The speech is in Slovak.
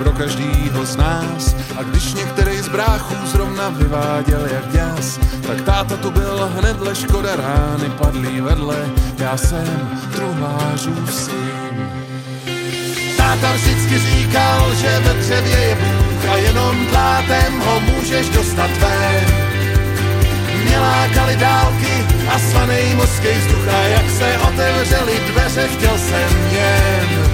pro každýho z nás. A když některý z bráchů zrovna vyváděl jak děs, tak táta tu byl hnedle, škoda rány padlý vedle, já jsem truhlářův syn. Táta vždycky říkal, že ve dřevě je Bůh a jenom dlátem ho můžeš dostat ven. Mě lákaly dálky a svanej mořský vzduch a jak se otevřely dveře, chtěl jsem jen